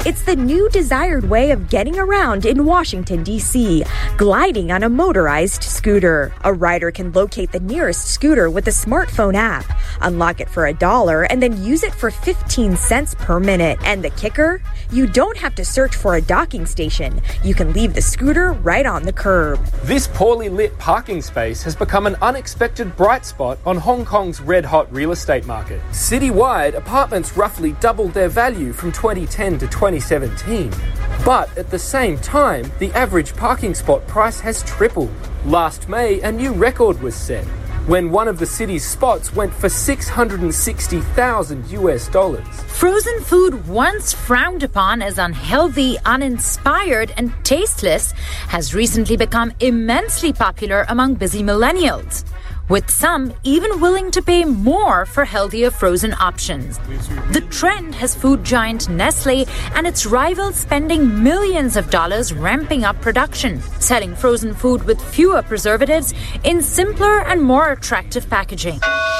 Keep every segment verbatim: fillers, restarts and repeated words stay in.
It's the new desired way of getting around in Washington, D C, gliding on a motorized scooter. A rider can locate the nearest scooter with a smartphone app, unlock it for a dollar, and then use it for fifteen cents per minute. And the kicker? You don't have to search for a docking station. You can leave the scooter right on the curb. This poorly lit parking space has become an unexpected bright spot on Hong Kong's red-hot real estate market. Citywide, apartments roughly doubled their value from twenty ten to twenty seventeen. But at the same time, the average parking spot price has tripled. Last May, a new record was set, when one of the city's spots went for six hundred sixty thousand U S dollars. Frozen food, once frowned upon as unhealthy, uninspired, and tasteless, has recently become immensely popular among busy millennials, with some even willing to pay more for healthier frozen options. The trend has food giant Nestle and its rivals spending millions of dollars ramping up production, selling frozen food with fewer preservatives in simpler and more attractive packaging.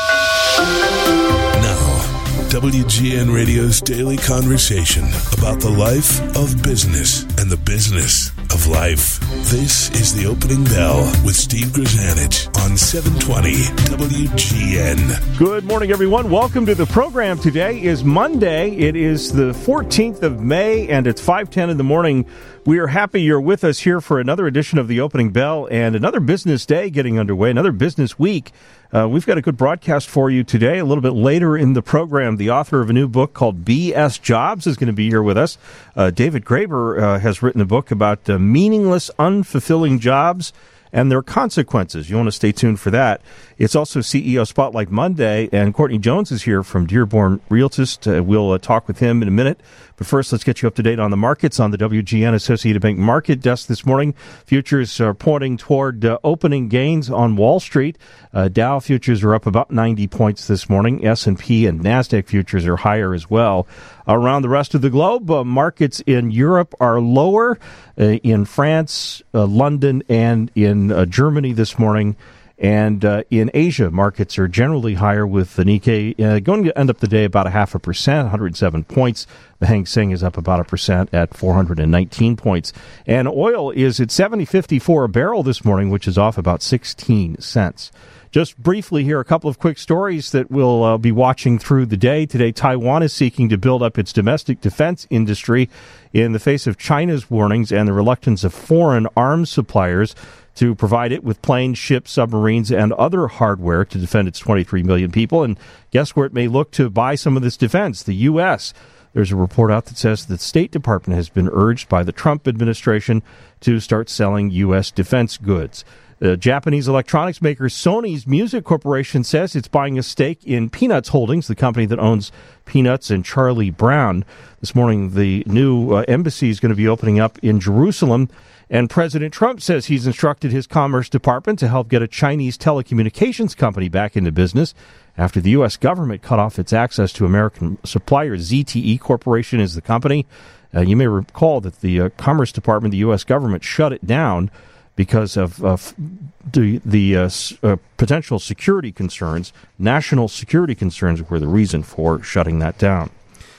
Now, W G N Radio's daily conversation about the life of business and the business of life. This is The Opening Bell with Steve Grzanich on seven twenty W G N. Good morning, everyone. Welcome to the program. Today is Monday. It is the fourteenth of May, and it's five ten in the morning. We are happy you're with us here for another edition of The Opening Bell and another business day getting underway, another business week. Uh, we've got a good broadcast for you today. A little bit later in the program, the author of a new book called B S Jobs is going to be here with us. Uh, David Graeber uh, has written a book about uh, meaningless, unfulfilling jobs and their consequences. You want to stay tuned for that. It's also C E O Spotlight Monday, and Courtney Jones is here from Dearborn Realtist. Uh, we'll uh, talk with him in a minute. But first, let's get you up to date on the markets on the W G N Associated Bank Market Desk this morning. Futures are pointing toward uh, opening gains on Wall Street. Uh, Dow futures are up about ninety points this morning. S and P and NASDAQ futures are higher as well. Around the rest of the globe, uh, markets in Europe are lower. Uh, in France, uh, London, and in uh, Germany this morning. And uh, in Asia, markets are generally higher, with the Nikkei uh, going to end up the day about a half a percent, one hundred seven points. The Hang Seng is up about a percent at four hundred nineteen points. And oil is at seventy fifty-four a barrel this morning, which is off about sixteen cents. Just briefly here, a couple of quick stories that we'll uh, be watching through the day. Today, Taiwan is seeking to build up its domestic defense industry in the face of China's warnings and the reluctance of foreign arms suppliers to provide it with planes, ships, submarines, and other hardware to defend its twenty-three million people. And guess where it may look to buy some of this defense? The U S. There's a report out that says the State Department has been urged by the Trump administration to start selling U S defense goods. The Japanese electronics maker Sony's Music Corporation says it's buying a stake in Peanuts Holdings, the company that owns Peanuts and Charlie Brown. This morning, the new uh, embassy is going to be opening up in Jerusalem. And President Trump says he's instructed his Commerce Department to help get a Chinese telecommunications company back into business after the U S government cut off its access to American suppliers. Z T E Corporation is the company. Uh, you may recall that the uh, Commerce Department, the U S government, shut it down because of uh, the, the uh, uh, potential security concerns. National security concerns were the reason for shutting that down.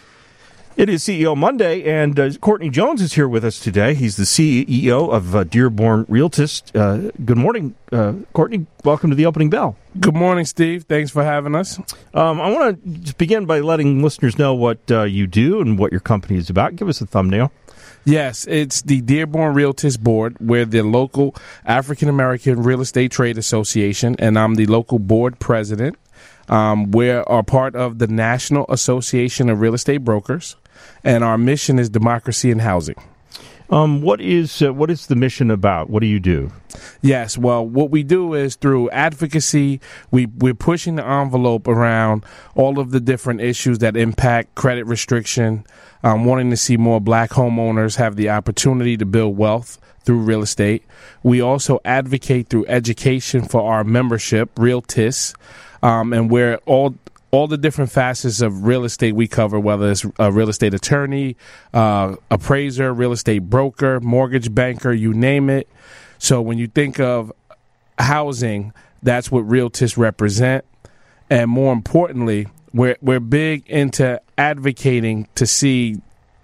It is C E O Monday, and uh, Courtney Jones is here with us today. He's the C E O of uh, Dearborn Realtist. Uh, good morning, uh, Courtney. Welcome to the Opening Bell. Good morning, Steve. Thanks for having us. Um, I want to just begin by letting listeners know what uh, you do and what your company is about. Give us a thumbnail. Yes, it's the Dearborn Realtist Board. We're the local African-American Real Estate Trade Association, and I'm the local board president. Um, we are part of the National Association of Real Estate Brokers, and our mission is democracy in housing. Um, what is uh, what is the mission about? What do you do? Yes, well, what we do is through advocacy, we, we're pushing the envelope around all of the different issues that impact credit restriction, um, wanting to see more black homeowners have the opportunity to build wealth through real estate. We also advocate through education for our membership, Realtists, um, and we're all all the different facets of real estate we cover, whether it's a real estate attorney, uh, appraiser, real estate broker, mortgage banker, you name it. So when you think of housing, that's what Realtists represent. And more importantly, we're we're big into advocating to see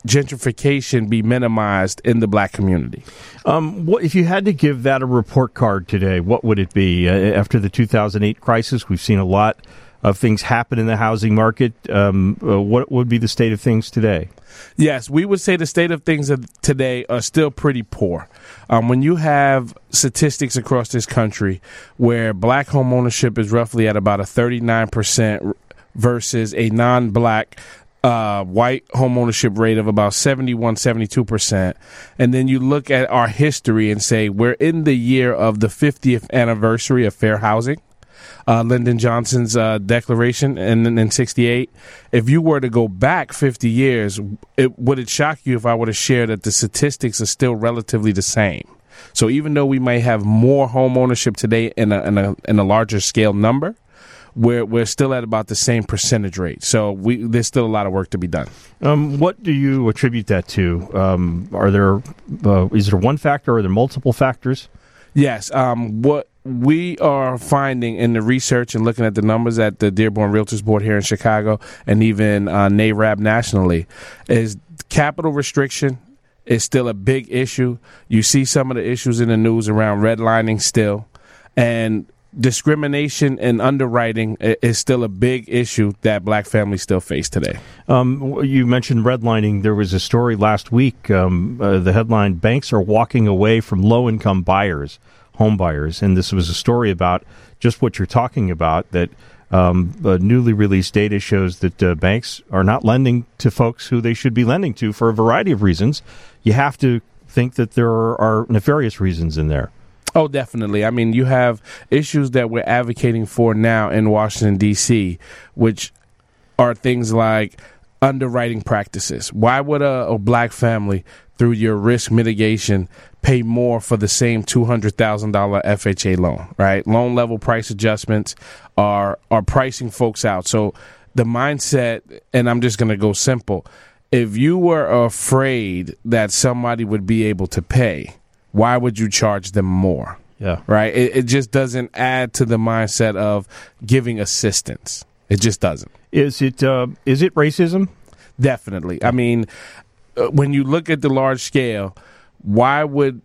gentrification be minimized in the black community. Um, what, if you had to give that a report card today, what would it be? Uh, after the two thousand eight crisis, we've seen a lot of things happen in the housing market. Um, uh, what would be the state of things today? Yes, we would say the state of things of today are still pretty poor. Um, when you have statistics across this country where black home ownership is roughly at about a thirty-nine percent versus a non-black uh, white home ownership rate of about seventy-one, seventy-two percent, and then you look at our history and say we're in the year of the fiftieth anniversary of fair housing. Uh, Lyndon Johnson's uh, declaration in, in sixty-eight. If you were to go back fifty years, it, would it shock you if I were to share that the statistics are still relatively the same? So even though we may have more home ownership today in a, in a, in a larger scale number, we're, we're still at about the same percentage rate. So we, there's still a lot of work to be done. Um, what do you attribute that to? Um, are there uh, is there one factor or are there multiple factors? Yes. Um, what we are finding in the research and looking at the numbers at the Dearborn Realtors Board here in Chicago and even uh, N A R E B nationally is capital restriction is still a big issue. You see some of the issues in the news around redlining still, and discrimination and underwriting is still a big issue that black families still face today. Um, you mentioned redlining. There was a story last week. Um, uh, the headline, "Banks are walking away from low-income buyers, home buyers." And this was a story about just what you're talking about, that um, uh, newly released data shows that uh, banks are not lending to folks who they should be lending to for a variety of reasons. You have to think that there are, are nefarious reasons in there. Oh, definitely. I mean, you have issues that we're advocating for now in Washington, D C, which are things like underwriting practices. Why would a, a black family, through your risk mitigation, pay more for the same two hundred thousand dollars F H A loan, right? Loan level price adjustments are are pricing folks out. So the mindset, and I'm just going to go simple, if you were afraid that somebody would be able to pay, why would you charge them more? Yeah. Right? It, it just doesn't add to the mindset of giving assistance. It just doesn't. Is it uh, is it racism? Definitely. I mean, uh, when you look at the large scale, why would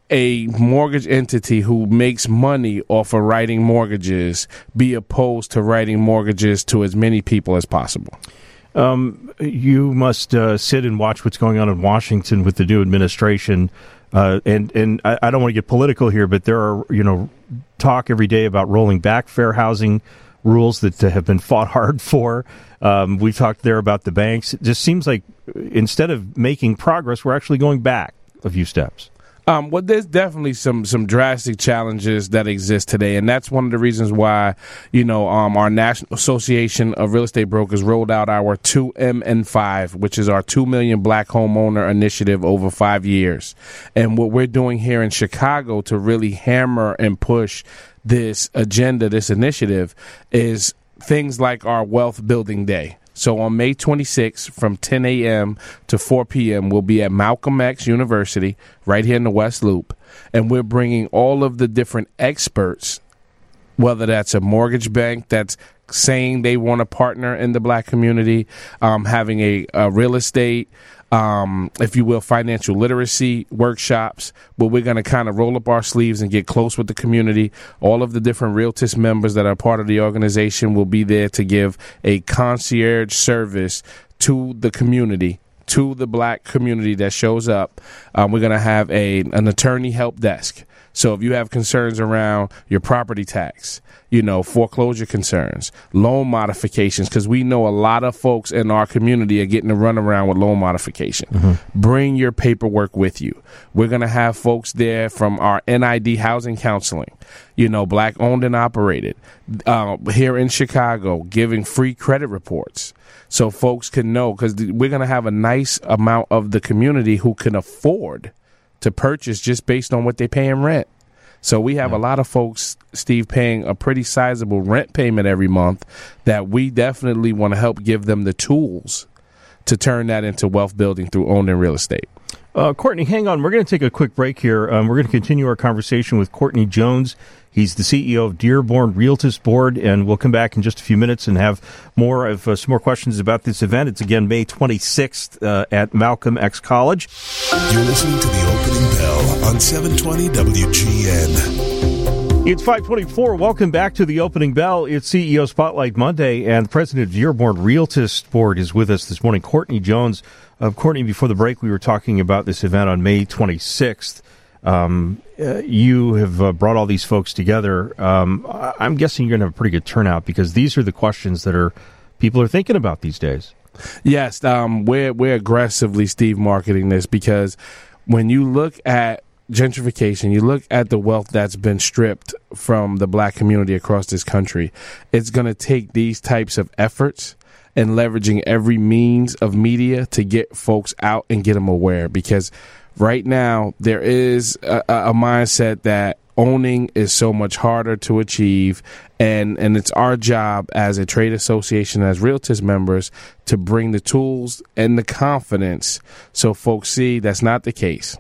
a mortgage entity who makes money off of writing mortgages be opposed to writing mortgages to as many people as possible? Um, you must uh, sit and watch what's going on in Washington with the new administration. Uh, and and I, I don't want to get political here, but there are, you know, talk every day about rolling back fair housing rules that uh, have been fought hard for. Um, we've talked there about the banks. It just seems like instead of making progress, we're actually going back a few steps. Um, well, there's definitely some some drastic challenges that exist today, and that's one of the reasons why, you know, um, our National Association of Real Estate Brokers rolled out our two M and five, which is our two million Black Homeowner Initiative over five years. And what we're doing here in Chicago to really hammer and push this agenda, this initiative, is things like our Wealth Building Day. So on May twenty-sixth from ten a.m. to four p.m. we'll be at Malcolm X University right here in the West Loop, and we're bringing all of the different experts, whether that's a mortgage bank that's saying they want to partner in the black community, um, having a, a real estate, um, if you will, financial literacy workshops, where we're going to kind of roll up our sleeves and get close with the community. All of the different Realtist members that are part of the organization will be there to give a concierge service to the community, to the black community that shows up. Um, we're going to have a an attorney help desk. So if you have concerns around your property tax, you know, foreclosure concerns, loan modifications, because we know a lot of folks in our community are getting to run around with loan modification. Mm-hmm. Bring your paperwork with you. We're going to have folks there from our N I D housing counseling, you know, black owned and operated, uh, here in Chicago, giving free credit reports. So folks can know, because we're going to have a nice amount of the community who can afford to purchase just based on what they pay in rent. So we have yeah. a lot of folks, Steve, paying a pretty sizable rent payment every month that we definitely want to help give them the tools to turn that into wealth building through owning real estate. Uh, Courtney, hang on. We're going to take a quick break here. Um, we're going to continue our conversation with Courtney Jones. He's the C E O of Dearborn Realtist Board, and we'll come back in just a few minutes and have more of uh, some more questions about this event. It's again May twenty-sixth uh, at Malcolm X College. You're listening to the opening bell on seven twenty W G N. It's five twenty-four. Welcome back to the opening bell. It's C E O Spotlight Monday, and the president of Dearborn Realtist Board is with us this morning, Courtney Jones. Uh, Courtney, before the break, we were talking about this event on May twenty-sixth. Um, uh, you have uh, brought all these folks together. Um, I'm guessing you're going to have a pretty good turnout because these are the questions that are people are thinking about these days. Yes, um, we're we're aggressively, Steve, marketing this because when you look at gentrification, you look at the wealth that's been stripped from the black community across this country, it's going to take these types of efforts and leveraging every means of media to get folks out and get them aware. Because right now there is a, a mindset that owning is so much harder to achieve, and, and it's our job as a trade association, as Realtist members, to bring the tools and the confidence so folks see that's not the case.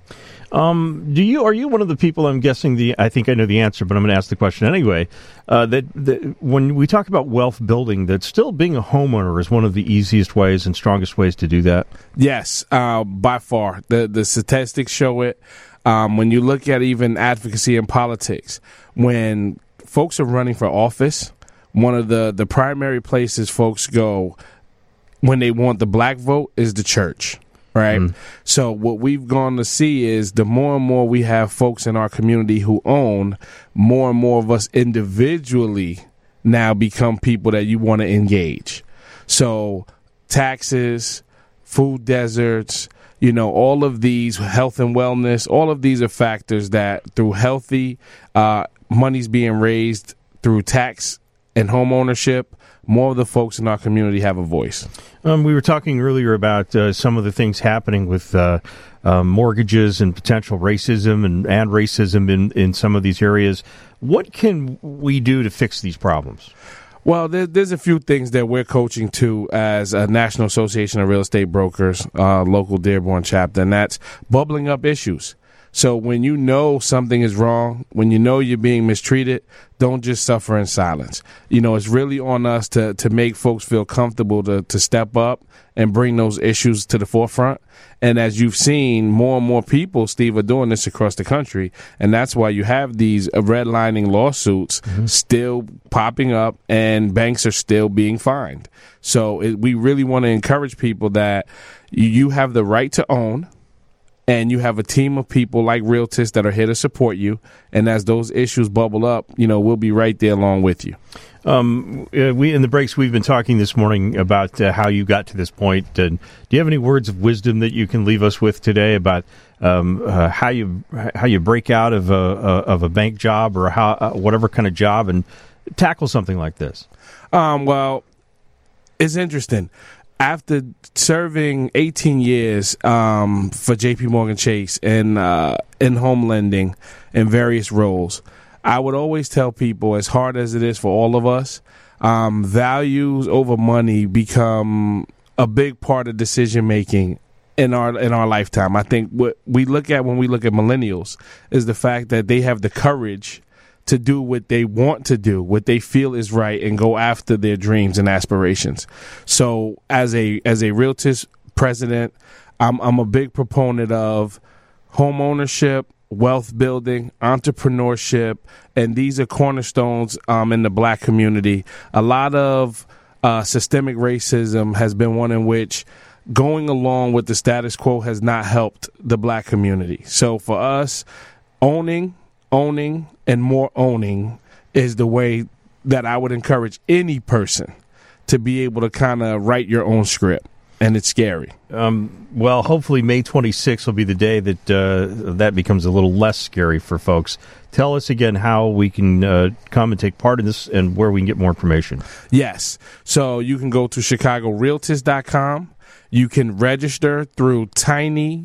Um, do you are you one of the people? I'm guessing the. I think I know the answer, but I'm going to ask the question anyway. Uh, that, that when we talk about wealth building, that still being a homeowner is one of the easiest ways and strongest ways to do that. Yes, uh, by far. The the statistics show it. Um, when you look at even advocacy in politics, when folks are running for office, one of the the primary places folks go when they want the black vote is the church. Right. Mm. So what we've gone to see is the more and more we have folks in our community who own, more and more of us individually now become people that you want to engage. So taxes, food deserts, you know, all of these, health and wellness, all of these are factors that through healthy uh, money's being raised through tax and home ownership, more of the folks in our community have a voice. Um, we were talking earlier about uh, some of the things happening with uh, uh, mortgages and potential racism and, and racism in, in some of these areas. What can we do to fix these problems? Well, there, there's a few things that we're coaching to as a National Association of Real Estate Brokers, uh, local Dearborn chapter, and that's bubbling up issues. So when you know something is wrong, when you know you're being mistreated, don't just suffer in silence. You know, it's really on us to, to make folks feel comfortable to, to step up and bring those issues to the forefront. And as you've seen, more and more people, Steve, are doing this across the country. And that's why you have these redlining lawsuits mm-hmm. still popping up and banks are still being fined. So it, we really want to encourage people that you have the right to own. And you have a team of people like Realtors that are here to support you. And as those issues bubble up, you know, we'll be right there along with you. Um, uh, we in the breaks, we've been talking this morning about uh, how you got to this point. And do you have any words of wisdom that you can leave us with today about um, uh, how you how you break out of a, a of a bank job or how uh, whatever kind of job and tackle something like this? Um, well, it's interesting. After serving eighteen years um, for J P Morgan Chase in uh, in home lending in various roles, I would always tell people, as hard as it is for all of us, um, values over money become a big part of decision making in our in our lifetime. I think what we look at when we look at millennials is the fact that they have the courage to do what they want to do, what they feel is right, and go after their dreams and aspirations. So as a as a Realtors president, I'm I'm a big proponent of home ownership, wealth building, entrepreneurship, and these are cornerstones um, in the black community. A lot of uh, systemic racism has been one in which going along with the status quo has not helped the black community. So for us, owning, owning, and more owning is the way that I would encourage any person to be able to kind of write your own script. And it's scary. Um, well, hopefully May twenty-sixth will be the day that uh, that becomes a little less scary for folks. Tell us again how we can uh, come and take part in this and where we can get more information. Yes. So you can go to chicago realtors dot com. You can register through tiny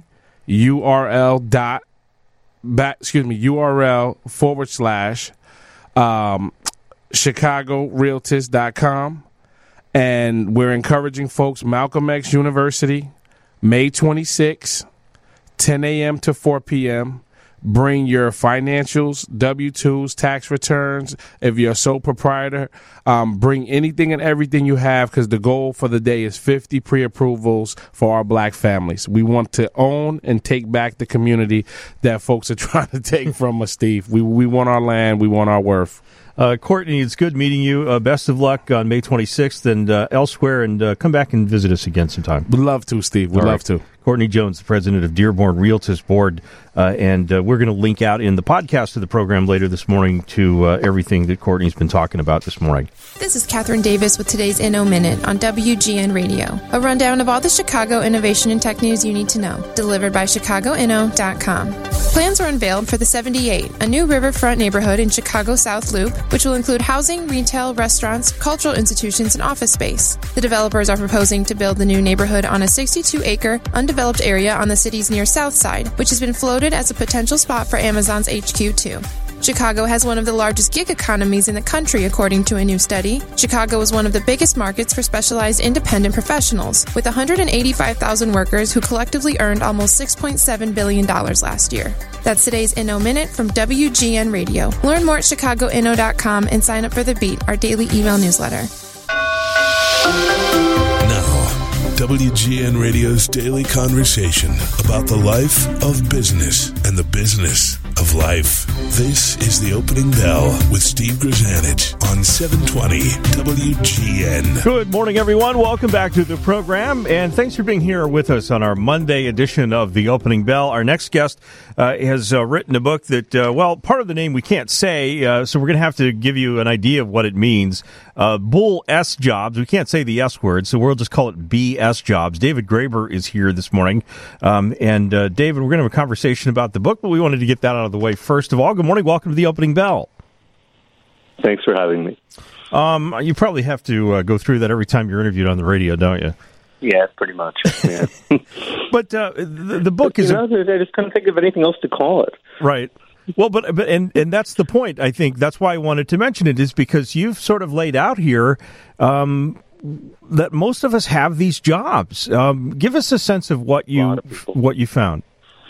U R L dot back, excuse me, U R L forward slash um, chicago realtors dot com. And we're encouraging folks, Malcolm X University, May twenty-sixth, ten a.m. to four p.m., bring your financials, W two's, tax returns. If you're a sole proprietor, um, bring anything and everything you have, because the goal for the day is fifty pre-approvals for our black families. We want to own and take back the community that folks are trying to take from us, Steve. We we want our land. We want our worth. Uh, Courtney, it's good meeting you. Uh, best of luck on May twenty-sixth and uh, elsewhere, and uh, come back and visit us again sometime. We'd love to, Steve. We'd All love right. to. Courtney Jones, the president of Dearborn Realtors Board, uh, and uh, we're going to link out in the podcast of the program later this morning to uh, everything that Courtney's been talking about this morning. This is Catherine Davis with today's Inno Minute on W G N Radio. A rundown of all the Chicago innovation and tech news you need to know, delivered by Chicago Inno dot com. Plans are unveiled for the seventy-eight, a new riverfront neighborhood in Chicago South Loop, which will include housing, retail, restaurants, cultural institutions, and office space. The developers are proposing to build the new neighborhood on a sixty-two acre, undeveloped area on the city's near south side, which has been floated as a potential spot for Amazon's H Q too. Chicago has one of the largest gig economies in the country, according to a new study. Chicago is one of the biggest markets for specialized independent professionals, with one hundred eighty-five thousand workers who collectively earned almost six point seven billion dollars last year. That's today's Inno Minute from W G N Radio. Learn more at Chicago Inno dot com and sign up for The Beat, our daily email newsletter. Now, W G N Radio's daily conversation about the life of business and the business of life. This is the Opening Bell with Steve Grzanich on seven twenty W G N. Good morning, everyone. Welcome back to the program, and thanks for being here with us on our Monday edition of the Opening Bell. Our next guest uh, has uh, written a book that, uh, well, part of the name we can't say, uh, so we're going to have to give you an idea of what it means. Uh, Bull S Jobs. We can't say the S word, so we'll just call it B S Jobs. David Graeber is here this morning, um, and uh, David, we're going to have a conversation about the book, but we wanted to get that out of the way first of all. Good morning. Welcome to the Opening Bell. Thanks for having me. Um, you probably have to uh, go through that every time you're interviewed on the radio, don't you? Yeah, pretty much. Yeah. But uh, the, the book but, is... You know, I just couldn't think of anything else to call it. Right. Well, but, but and, and that's the point, I think. That's why I wanted to mention it, is because you've sort of laid out here um, that most of us have these jobs. Um, give us a sense of what you what you found.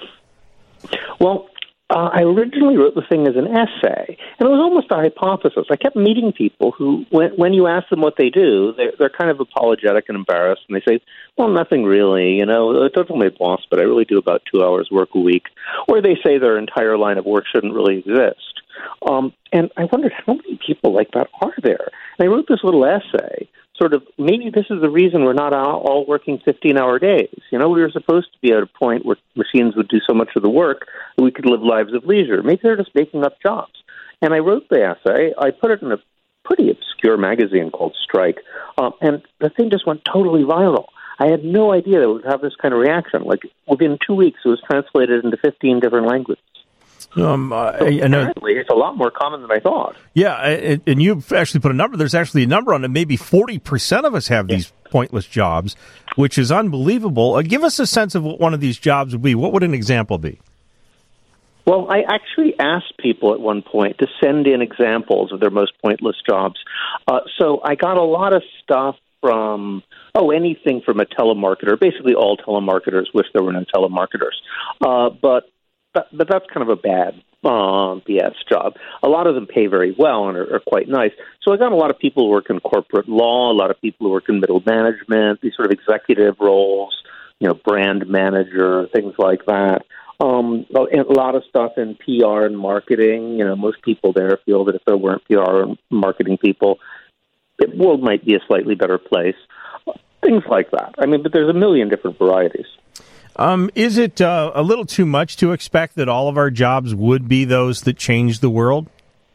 Well, Uh, I originally wrote the thing as an essay, and it was almost a hypothesis. I kept meeting people who, when, when you ask them what they do, they're, they're kind of apologetic and embarrassed, and they say, well, nothing really, you know, don't tell my boss, but I really do about two hours work a week. Or they say their entire line of work shouldn't really exist. Um, and I wondered, how many people like that are there? And I wrote this little essay, sort of, maybe this is the reason we're not all, all working fifteen-hour days. You know, we were supposed to be at a point where machines would do so much of the work that we could live lives of leisure. Maybe they're just making up jobs. And I wrote the essay. I put it in a pretty obscure magazine called Strike, um, and the thing just went totally viral. I had no idea that it would have this kind of reaction. Like, within two weeks, it was translated into fifteen different languages. Um, uh, so I, I know. apparently, it's a lot more common than I thought. Yeah, and, and you've actually put a number. There's actually a number on it. Maybe forty percent of us have yeah. these pointless jobs, which is unbelievable. Uh, give us a sense of what one of these jobs would be. What would an example be? Well, I actually asked people at one point to send in examples of their most pointless jobs. Uh, so I got a lot of stuff from, oh, anything from a telemarketer. Basically, all telemarketers wish there were no telemarketers. Uh, but But, but that's kind of a bad uh, B S job. A lot of them pay very well and are, are quite nice. So I got a lot of people who work in corporate law, a lot of people who work in middle management, these sort of executive roles, you know, brand manager, things like that. Um, a lot of stuff in P R and marketing. You know, most people there feel that if there weren't P R and marketing people, the world might be a slightly better place. Things like that. I mean, but there's a million different varieties. Um, is it uh, a little too much to expect that all of our jobs would be those that change the world?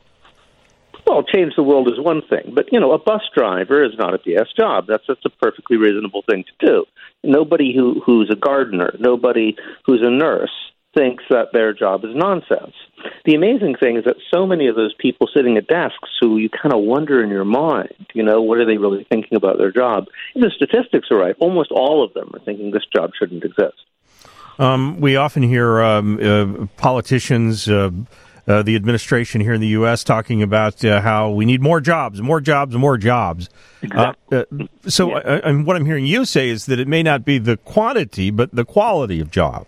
Well, change the world is one thing, but, you know, a bus driver is not a B S job. That's, that's a perfectly reasonable thing to do. Nobody who, who's a gardener, nobody who's a nurse thinks that their job is nonsense. The amazing thing is that so many of those people sitting at desks who you kind of wonder in your mind, you know, what are they really thinking about their job? If the statistics are right, almost all of them are thinking this job shouldn't exist. Um, we often hear um, uh, politicians uh, uh, the administration here in the U S talking about uh, how we need more jobs, more jobs, more jobs. Exactly. Uh, uh, so yeah. uh, and what I'm hearing you say is that it may not be the quantity, but the quality of job.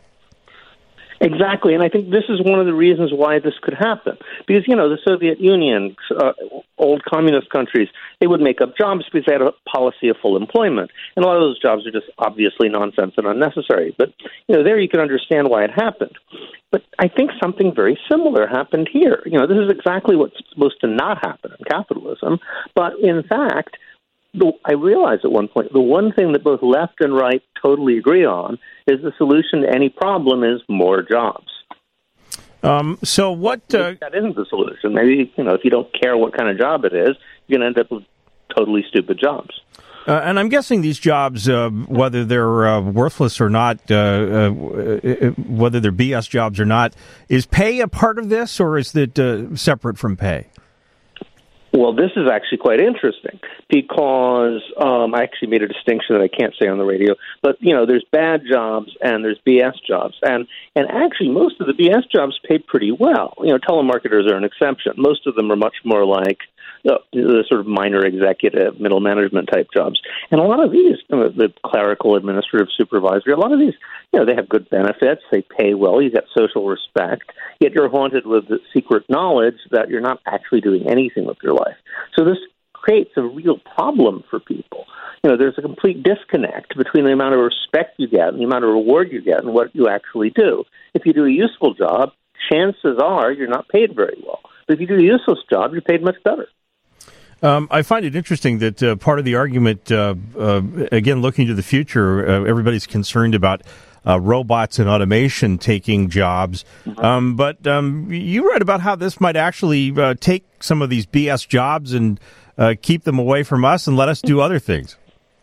Exactly, and I think this is one of the reasons why this could happen. Because, you know, the Soviet Union, uh, old communist countries, they would make up jobs because they had a policy of full employment. And a lot of those jobs are just obviously nonsense and unnecessary. But, you know, there you can understand why it happened. But I think something very similar happened here. You know, this is exactly what's supposed to not happen in capitalism. But, in fact, the, I realized at one point the one thing that both left and right totally agree on is the solution to any problem is more jobs. Um, so what... Uh, that isn't the solution. Maybe, you know, if you don't care what kind of job it is, you're going to end up with totally stupid jobs. Uh, and I'm guessing these jobs, uh, whether they're uh, worthless or not, uh, uh, whether they're B S jobs or not, is pay a part of this, or is it uh, separate from pay? Well, this is actually quite interesting because um, I actually made a distinction that I can't say on the radio. But, you know, there's bad jobs and there's B S jobs. And, and actually, most of the B S jobs pay pretty well. You know, telemarketers are an exception. Most of them are much more like the, the sort of minor executive, middle management type jobs. And a lot of these, you know, the clerical, administrative, supervisory, a lot of these, you know, they have good benefits, they pay well, you get social respect, yet you're haunted with the secret knowledge that you're not actually doing anything with your life. So this creates a real problem for people. You know, there's a complete disconnect between the amount of respect you get and the amount of reward you get and what you actually do. If you do a useful job, chances are you're not paid very well. But if you do a useless job, you're paid much better. Um, I find it interesting that uh, part of the argument, uh, uh, again, looking to the future, uh, everybody's concerned about uh, robots and automation taking jobs. Mm-hmm. Um, but um, you read about how this might actually uh, take some of these B S jobs and uh, keep them away from us and let us do other things.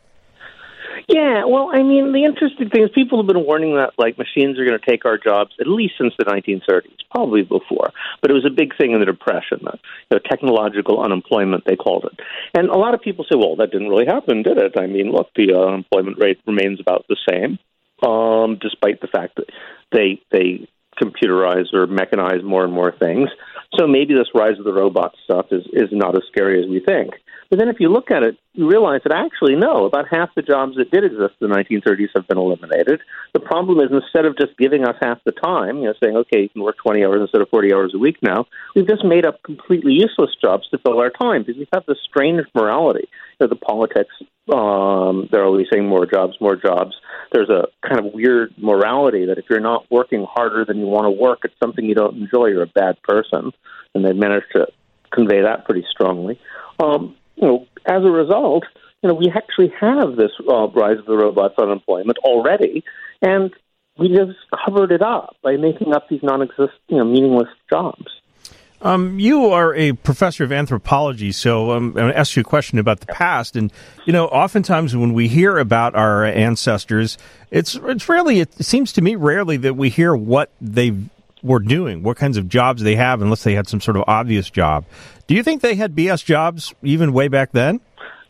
Yeah, well, I mean, the interesting thing is people have been warning that, like, machines are going to take our jobs at least since the nineteen thirties, probably before. But it was a big thing in the Depression, uh, you know, technological unemployment, they called it. And a lot of people say, well, that didn't really happen, did it? I mean, look, the uh, unemployment rate remains about the same, um, despite the fact that they they computerize or mechanize more and more things. So maybe this rise of the robot stuff is, is not as scary as we think. But then if you look at it, you realize that actually, no, about half the jobs that did exist in the nineteen thirties have been eliminated. The problem is instead of just giving us half the time, you know, saying, okay, you can work twenty hours instead of forty hours a week now, we've just made up completely useless jobs to fill our time because we have this strange morality. You know, the politics, um, they're always saying more jobs, more jobs. There's a kind of weird morality that if you're not working harder than you want to work at something you don't enjoy, you're a bad person. And they've managed to convey that pretty strongly. Um, You know, as a result, you know, we actually have this uh, rise of the robots unemployment already, and we just covered it up by making up these non-existent, you know, meaningless jobs. Um, you are a professor of anthropology, so um, I'm going to ask you a question about the past. And, you know, oftentimes when we hear about our ancestors, it's it's rarely, it seems to me rarely that we hear what they were doing, what kinds of jobs they have, unless they had some sort of obvious job. Do you think they had B S jobs even way back then?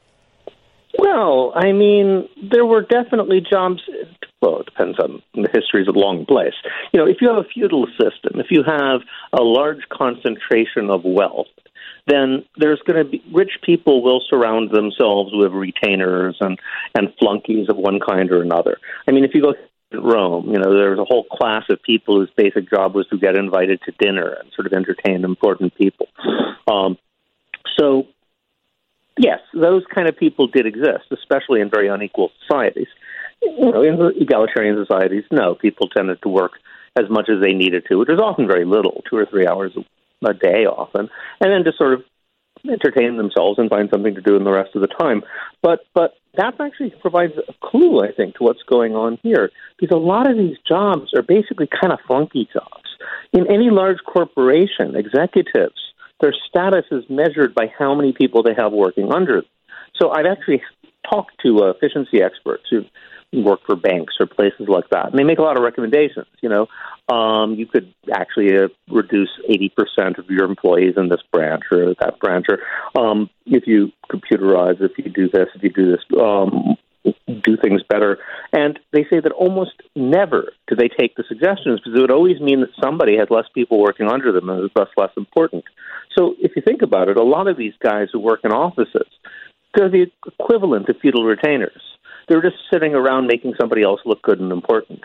Well, I mean, there were definitely jobs. Well, it depends on the history is a long place. You know, if you have a feudal system, if you have a large concentration of wealth, then there's going to be rich people will surround themselves with retainers and, and flunkies of one kind or another. I mean, if you go to Rome, you know, there was a whole class of people whose basic job was to get invited to dinner and sort of entertain important people. Um, so, yes, those kind of people did exist, especially in very unequal societies. You know, in egalitarian societies, no, people tended to work as much as they needed to, which is often very little, two or three hours a day often, and then just sort of entertain themselves and find something to do in the rest of the time. But but that actually provides a clue, I think, to what's going on here, because a lot of these jobs are basically kind of funky jobs. In any large corporation, executives, their status is measured by how many people they have working under them. So I've actually talked to uh, efficiency experts who work for banks or places like that, and they make a lot of recommendations. You know, um, you could actually uh, reduce eighty percent of your employees in this branch or that branch, or um, if you computerize, if you do this, if you do this. Um, do things better. And they say that almost never do they take the suggestions because it would always mean that somebody had less people working under them and it was thus less important. So if you think about it, a lot of these guys who work in offices, they're the equivalent of feudal retainers. They're just sitting around making somebody else look good and important.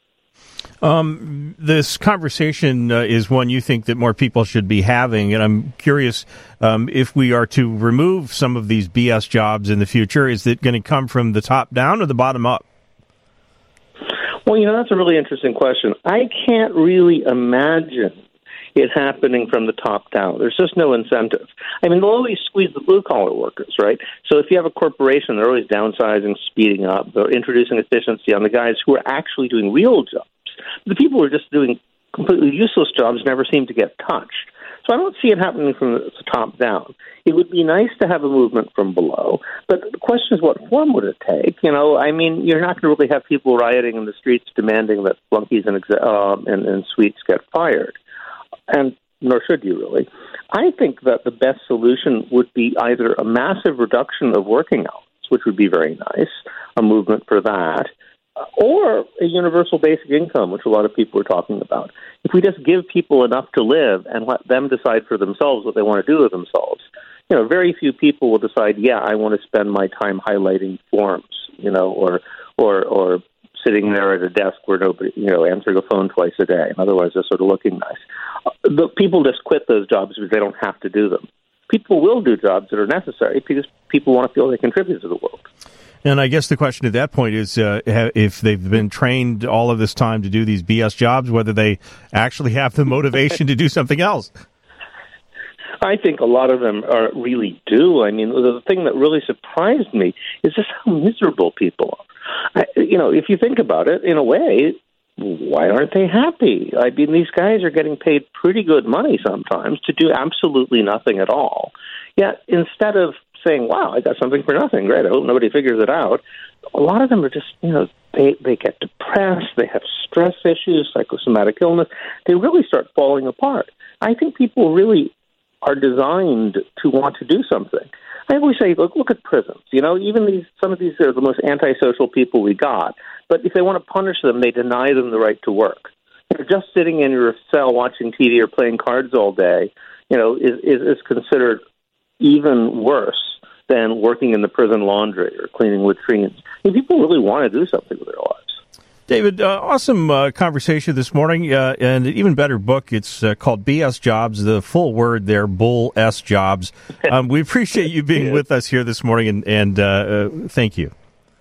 Um, this conversation uh, is one you think that more people should be having, and I'm curious um, if we are to remove some of these B S jobs in the future, is it going to come from the top down or the bottom up? Well, you know, that's a really interesting question. I can't really imagine it happening from the top down. There's just no incentive. I mean, they'll always squeeze the blue-collar workers, right? So if you have a corporation, they're always downsizing, speeding up, they're introducing efficiency on the guys who are actually doing real jobs. The people who are just doing completely useless jobs never seem to get touched. So I don't see it happening from the top down. It would be nice to have a movement from below, but the question is, what form would it take? You know, I mean, you're not going to really have people rioting in the streets demanding that flunkies and, uh, and, and suites get fired, and nor should you really. I think that the best solution would be either a massive reduction of working hours, which would be very nice, a movement for that, or a universal basic income, which a lot of people are talking about. If we just give people enough to live and let them decide for themselves what they want to do with themselves, you know, very few people will decide, yeah, I want to spend my time highlighting forms, you know, or or or sitting there at a desk where nobody, you know, answering a phone twice a day, and otherwise just sort of looking nice. The people just quit those jobs because they don't have to do them. People will do jobs that are necessary because people want to feel they contribute to the world. And I guess the question at that point is uh, if they've been trained all of this time to do these B S jobs, whether they actually have the motivation to do something else. I think a lot of them are, really do. I mean, the thing that really surprised me is just how miserable people are. I, you know, if you think about it, in a way, why aren't they happy? I mean, these guys are getting paid pretty good money sometimes to do absolutely nothing at all. Yet, instead of saying, wow, I got something for nothing, great, I hope nobody figures it out, a lot of them are just, you know, they, they get depressed, they have stress issues, psychosomatic illness, they really start falling apart. I think people really are designed to want to do something. I always say, look, look at prisons. You know, even these, some of these are the most antisocial people we got. But if they want to punish them, they deny them the right to work. They're just sitting in your cell watching T V or playing cards all day, you know, is, is, is considered even worse than working in the prison laundry or cleaning latrines. I mean, people really want to do something with their lives. David, uh, awesome uh, conversation this morning, uh, and an even better book. It's uh, called B S Jobs, the full word there, Bull S Jobs. Um, we appreciate you being yeah. with us here this morning, and, and uh, uh, thank you.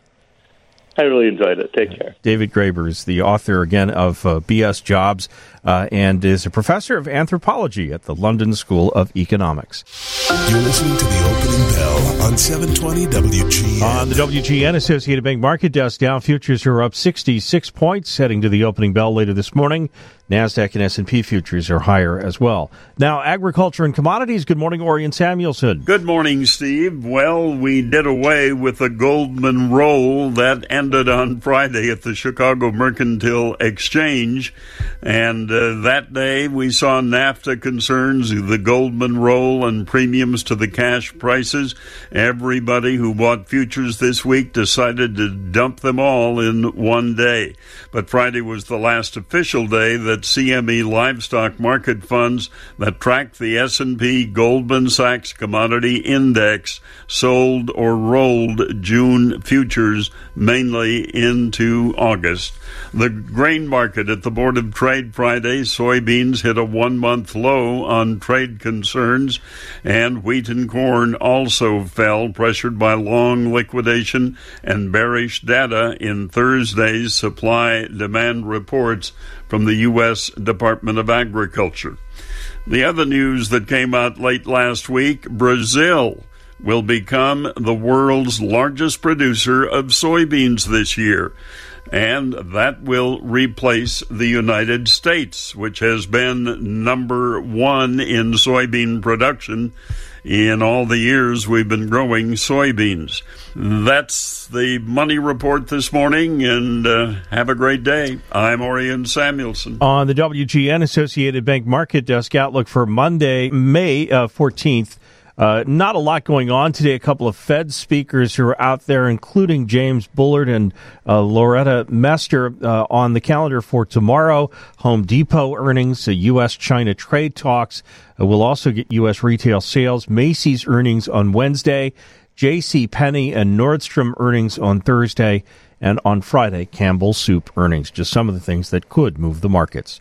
I really enjoyed it. Take care. David Graeber is the author, again, of uh, B S Jobs, uh, and is a professor of anthropology at the London School of Economics. You're listening to the opening bell on seven twenty W G N. On the W G N Associated Bank Market Desk, Dow futures are up sixty-six points, heading to the opening bell later this morning. NASDAQ and S and P futures are higher as well. Now, agriculture and commodities. Good morning, Orion Samuelson. Good morning, Steve. Well, we did away with the Goldman roll that ended on Friday at the Chicago Mercantile Exchange. And uh, that day we saw NAFTA concerns, the Goldman roll and premiums to the cash prices. Everybody who bought futures this week decided to dump them all in one day. But Friday was the last official day that C M E livestock market funds that track the S and P Goldman Sachs Commodity Index sold or rolled June futures mainly into August. The grain market at the Board of Trade Friday, soybeans hit a one-month low on trade concerns, and wheat and corn also fell, pressured by long liquidation and bearish data in Thursday's supply-demand reports from the U S Department of Agriculture. The other news that came out late last week, Brazil will become the world's largest producer of soybeans this year. And that will replace the United States, which has been number one in soybean production in all the years we've been growing soybeans. That's the money report this morning, and uh, have a great day. I'm Orion Samuelson. On the W G N Associated Bank Market Desk outlook for Monday, May uh, fourteenth, Uh, not a lot going on today. A couple of Fed speakers who are out there, including James Bullard and uh, Loretta Mester, uh, on the calendar for tomorrow. Home Depot earnings, uh, U S China trade talks. Uh, we'll also get U S retail sales. Macy's earnings on Wednesday. J C. Penney and Nordstrom earnings on Thursday. And on Friday, Campbell Soup earnings. Just some of the things that could move the markets.